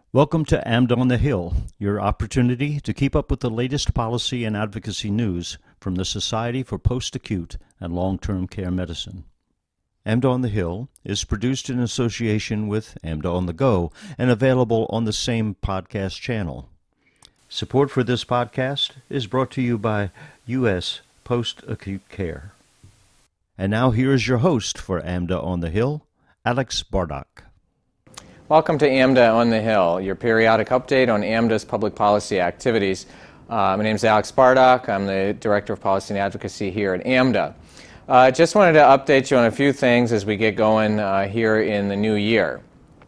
Welcome to AMDA on the Hill, your opportunity to keep up with the latest policy and advocacy news from the Society for Post-Acute and Long-Term Care Medicine. AMDA on the Hill is produced in association with AMDA on the Go and available on the same podcast channel. Support for this podcast is brought to you by U.S. Post-Acute Care. And now here is your host for AMDA on the Hill, Alex Bardock. Welcome to AMDA on the Hill, your periodic update on AMDA's public policy activities. My name is Alex Bardock. I'm the Director of Policy and Advocacy here at AMDA. Just wanted to update you on a few things as we get going here in the new year.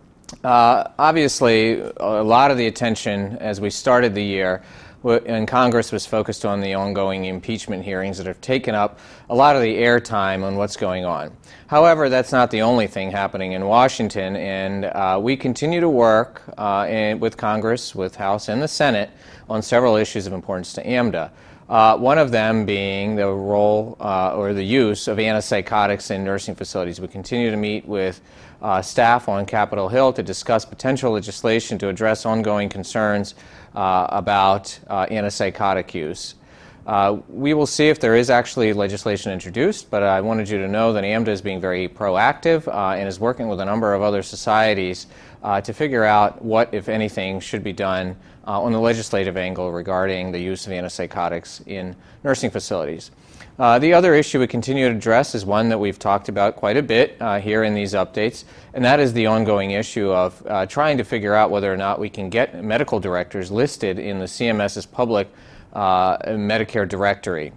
Obviously, a lot of the attention as we started the year in Congress was focused on the ongoing impeachment hearings that have taken up a lot of the airtime on what's going on. However, that's not the only thing happening in Washington, and we continue to work with Congress, with House and the Senate on several issues of importance to AMDA. One of them being the role or the use of antipsychotics in nursing facilities. We continue to meet with staff on Capitol Hill to discuss potential legislation to address ongoing concerns about antipsychotic use. We will see if there is actually legislation introduced, but I wanted you to know that AMDA is being very proactive and is working with a number of other societies to figure out what, if anything, should be done on the legislative angle regarding the use of antipsychotics in nursing facilities. The other issue we continue to address is one that we've talked about quite a bit here in these updates, and that is the ongoing issue of trying to figure out whether or not we can get medical directors listed in the CMS's public Medicare directory.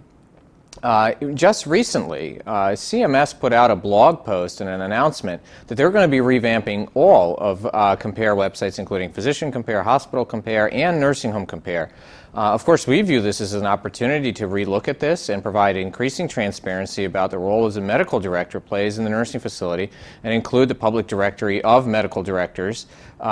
Just recently, CMS put out a blog post and an announcement that they're going to be revamping all of Compare websites, including Physician Compare, Hospital Compare, and Nursing Home Compare. Of course, we view this as an opportunity to relook at this and provide increasing transparency about the role as a medical director plays in the nursing facility and include the public directory of medical directors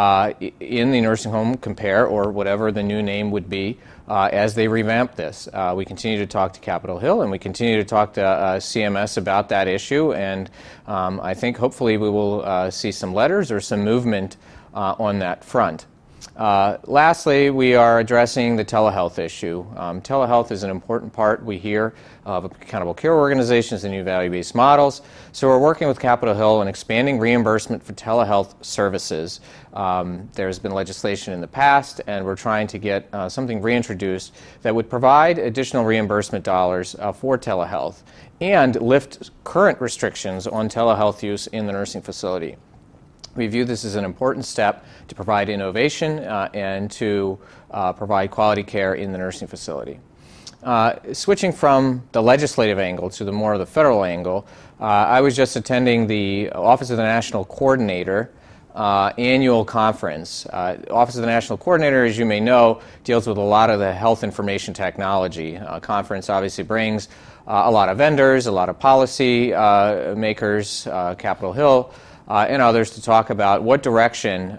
in the Nursing Home Compare, or whatever the new name would be, as they revamp this. We continue to talk to Capitol Hill, and we continue to talk to CMS about that issue, and I think hopefully we will see some letters or some movement on that front. Lastly, we are addressing the telehealth issue. Telehealth is an important part, we hear, of accountable care organizations and new value-based models. So we're working with Capitol Hill on expanding reimbursement for telehealth services. There's been legislation in the past, and we're trying to get something reintroduced that would provide additional reimbursement dollars for telehealth and lift current restrictions on telehealth use in the nursing facility. We view this as an important step to provide innovation and to provide quality care in the nursing facility. Switching from the legislative angle to the more of the federal angle, I was just attending the Office of the National Coordinator annual conference. Office of the National Coordinator, as you may know, deals with a lot of the health information technology. Conference obviously brings a lot of vendors, a lot of policy makers, Capitol Hill, and others to talk about what direction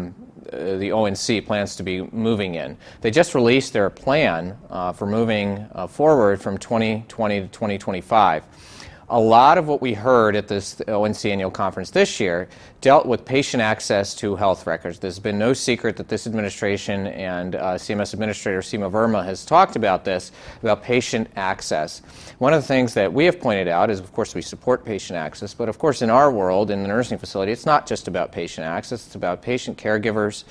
the ONC plans to be moving in. They just released their plan for moving forward from 2020 to 2025. A lot of what we heard at this ONC annual conference this year dealt with patient access to health records. There's been no secret that this administration and CMS Administrator Seema Verma has talked about this, about patient access. One of the things that we have pointed out is, of course, we support patient access, but of course in our world, in the nursing facility, it's not just about patient access, it's about patient caregivers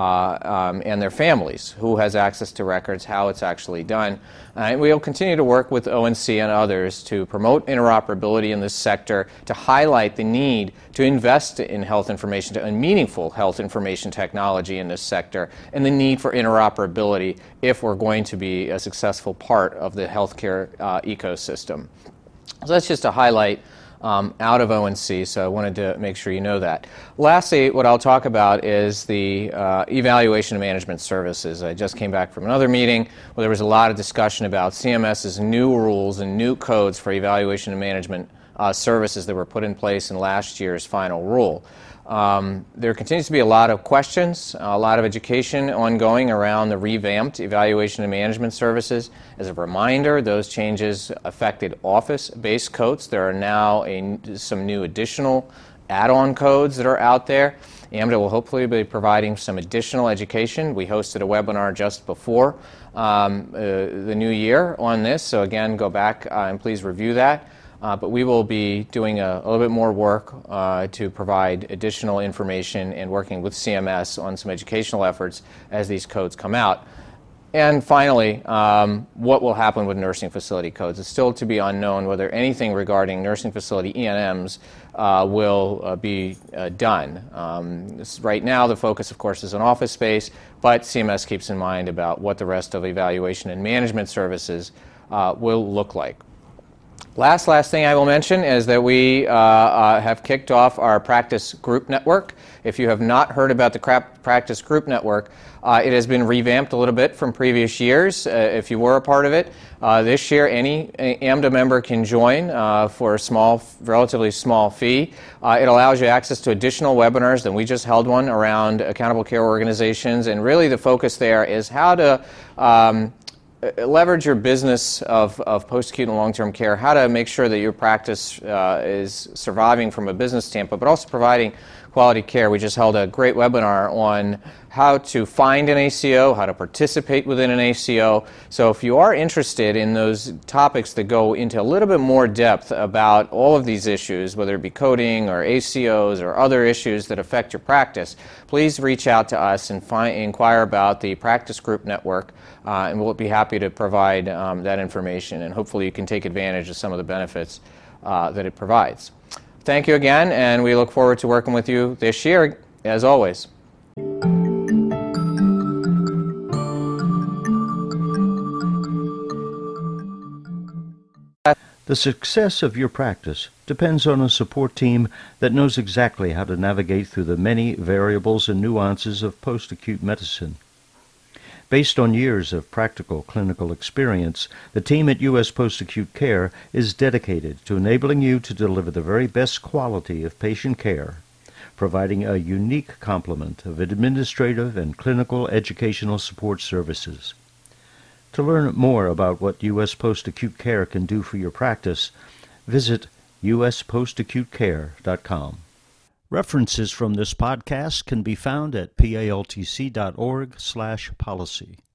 and their families, who has access to records, how it's actually done. And we will continue to work with ONC and others to promote interoperability in this sector, to highlight the need to invest in health information and meaningful health information technology in this sector, and the need for interoperability if we're going to be a successful part of the healthcare ecosystem. So that's just a highlight out of ONC, so I wanted to make sure you know that. Lastly, what I'll talk about is the evaluation and management services. I just came back from another meeting where there was a lot of discussion about CMS's new rules and new codes for evaluation and management services that were put in place in last year's final rule. There continues to be a lot of questions, a lot of education ongoing around the revamped evaluation and management services. As a reminder, those changes affected office-based codes. There are now some new additional add-on codes that are out there. AMDA will hopefully be providing some additional education. We hosted a webinar just before the new year on this, so again, go back and please review that. But we will be doing a little bit more work to provide additional information and working with CMS on some educational efforts as these codes come out. And finally, what will happen with nursing facility codes? It's still to be unknown whether anything regarding nursing facility E&Ms will be done. Right now, the focus, of course, is on office space, but CMS keeps in mind about what the rest of evaluation and management services will look like. Last thing I will mention is that we have kicked off our practice group network. If you have not heard about the practice group network, it has been revamped a little bit from previous years. If you were a part of it, this year any AMDA member can join for a relatively small fee. It allows you access to additional webinars, and we just held one around accountable care organizations, and really the focus there is how to leverage your business of post-acute and long-term care, how to make sure that your practice is surviving from a business standpoint, but also providing quality care. We just held a great webinar on how to find an ACO, how to participate within an ACO. So if you are interested in those topics that go into a little bit more depth about all of these issues, whether it be coding or ACOs or other issues that affect your practice, please reach out to us and inquire about the Practice Group Network, and we'll be happy to provide that information, and hopefully you can take advantage of some of the benefits that it provides. Thank you again, and we look forward to working with you this year, as always. The success of your practice depends on a support team that knows exactly how to navigate through the many variables and nuances of post-acute medicine. Based on years of practical clinical experience, the team at U.S. Post-Acute Care is dedicated to enabling you to deliver the very best quality of patient care, providing a unique complement of administrative and clinical educational support services. To learn more about what U.S. Post-Acute Care can do for your practice, visit uspostacutecare.com. References from this podcast can be found at paltc.org/policy.